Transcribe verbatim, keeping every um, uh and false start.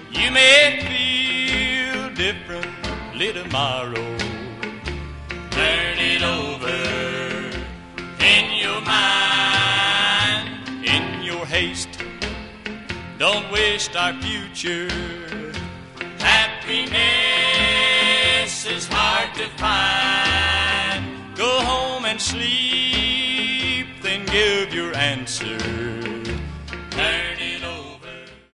You may feel differently tomorrow. Turn it over in your mind, in your haste. Don't waste our future. Happiness is hard to find. Go home and sleep, then give your answer.